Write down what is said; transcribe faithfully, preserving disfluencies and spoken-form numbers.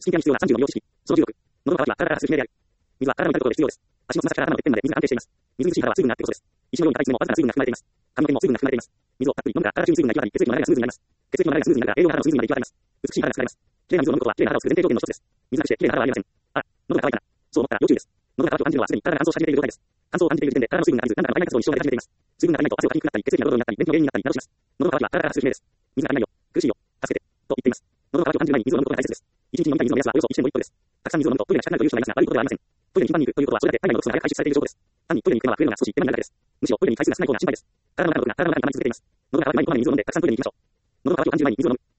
スキンケアに必要なさんじゅうの美容知識。そのじゅうろく。喉の渇きは体から発する悲鳴である。水は体を満たることで必要です。足のつま先から頭のてっぺんまで水が安定しています。水苦しい肌は水分があってこそです。石のように硬い爪もわずかな水分が含まれています。髪の毛も水分が含まれています。水をたっぷり飲むから体中に水分が行き渡り、血液の流れがスムーズになります。血液の流れがスムーズになるから栄養が肌の隅々まで行き渡ります。美しい肌が作られます。綺麗な水を飲むことは綺麗な肌を作る前提条件の一つです。水なくして綺麗な肌はありません。あ、喉が渇いたな。そう思ったら要注意です。喉が渇きを感じるのはすでに体が乾燥し始めている状態です。乾燥を感じている時点で体の水分が足りず、何らかの媒介活動に支障が出始めています。水分が足りないと汗をかきにくくなったり、血液がドロドロになったり、便秘の原因になったりなどします。喉の渇きは体から発する悲鳴です。水が足りないよ。苦しいよ。助けて。と言っています。喉の渇きを感じる前に水を飲むことが大切です。一日に飲みたい水の目安はおよそいってんごリットルです。たくさん水を飲むとトイレがしたくなるという人がいますが、悪いことではありません。トイレに頻繁に行くということはそれだけ体内の毒素が排出されている証拠です。単にトイレに行くのは増えるのが少し手間になるだけです。むしろトイレに回数が少ない方が心配です。体の中の毒が体の中に溜まり続けています。喉が渇く前にこまめに水を飲んでたくさんトイレに行きましょう。喉の渇きを感じる前に水を飲む。